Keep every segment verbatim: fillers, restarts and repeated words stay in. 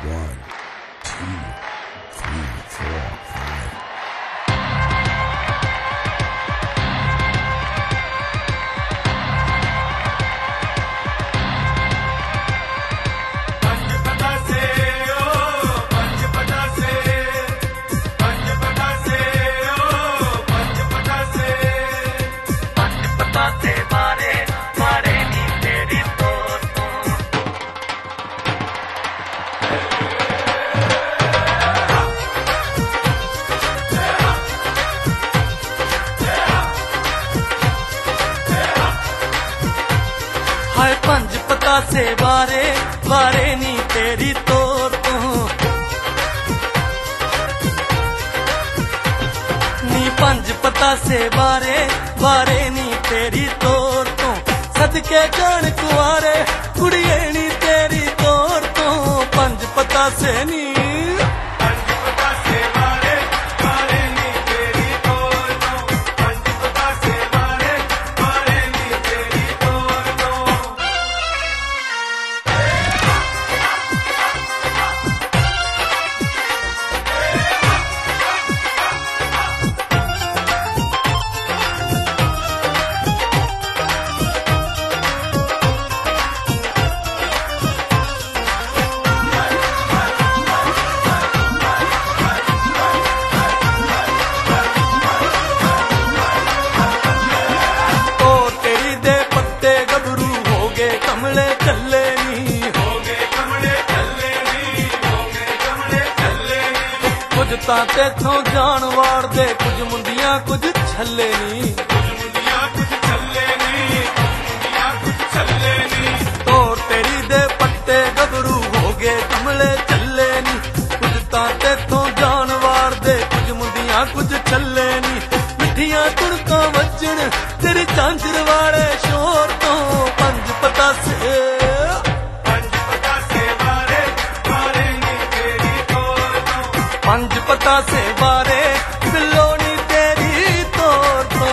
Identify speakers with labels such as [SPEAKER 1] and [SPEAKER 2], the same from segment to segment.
[SPEAKER 1] One, two, three, four, five.
[SPEAKER 2] हाय पंज पतासे बारे बारे नी तेरी तोर तो नी पंज पतासे बारे बारे नी तेरी तोर तो सदके जान कुआरे कुड़िए नी तेरी तोर तो पंज पतासे नी कमले चले नी हो गए कमले चले नी हो गए कमले चले नी कुछ तां तेथों जान वार दे कुछ मुंडियां कुछ छले नी कुछ मुंडियां कुछ छले नी मुंडियां कुछ छले नी तोर तेरी दे पट्टे गबरू हो गए कमले चले नी कुछ तां तेथों जान वार दे कुछ मुंडियां कुछ छले नी मिठियां तुड़कां वजन तेरी झांझर वाले शोर तो पंज पतासे पंज पतासे बारे बिल्लो नी तेरी तोर तो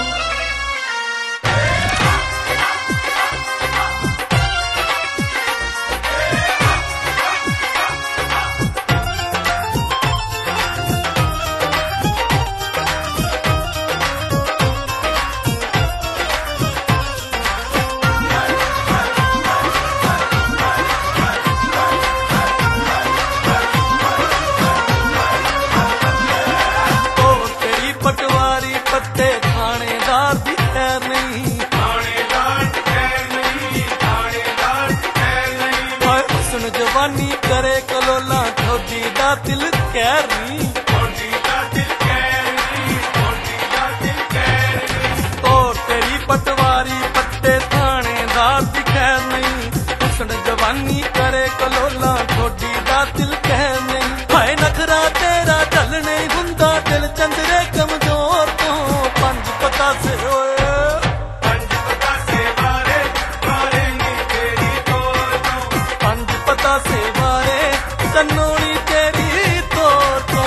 [SPEAKER 2] पट्टे थानेदार दी खैर नहीं थानेदार दी खैर नहीं थानेदार दी खैर नहीं ओए हुस्न जवानी करे कलोला थोड़ी दा दिल कैर नहीं थोड़ी दा दिल कैर नहीं थोड़ी दा दिल कैर नहीं तोर तेरी पटवारी पट्टे थानेदार दी खैर नहीं हुस्न जवानी करे कलोला थोड़ी दा दिल कैर नहीं हाय नखरा तेरा ढल नहीं हुंदा दिल चंदरे कमजोर पंज पतासे होए पंज पतासे बारे बारे नी तेरी तोर तो पंज पतासे बारे कन्नोनी तेरी तोर तो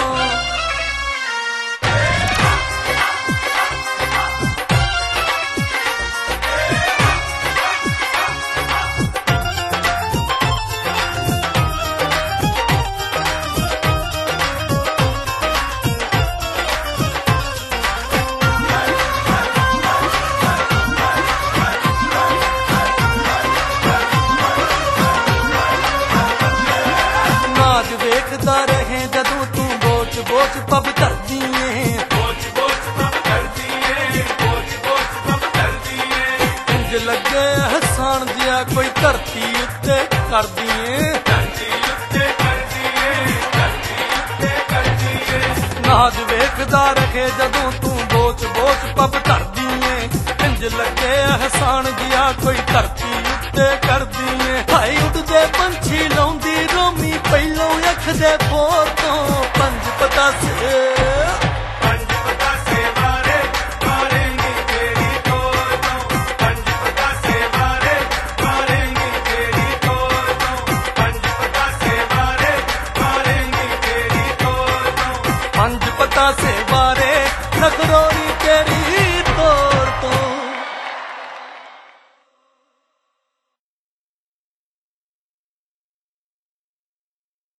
[SPEAKER 2] देखदा रहे जदों तू बोच बोच पब करदी है बोच बोच पब करदी है बोच बोच पब करदी है इंज लगे हसान जिया कोई धरती उत्ते करदी है धरती उत्ते करदी है धरती उत्ते करदी है नाज वेखदा रहे जदों तू बोच बोच पब करदी है इंज लगे हसान जिया कोई धरती उत्ते करदी है हाय उड़दे पंछी लाउंदी रोमी पहलों अख दे बोर तो पंज पतासे पंज पतासे बारे बारे नी तेरी तोर तो पंज पतासे बारे बारे नी तेरी तोर तो पंज पतासे बारे बारे नी तेरी तोर तो पंज पतासे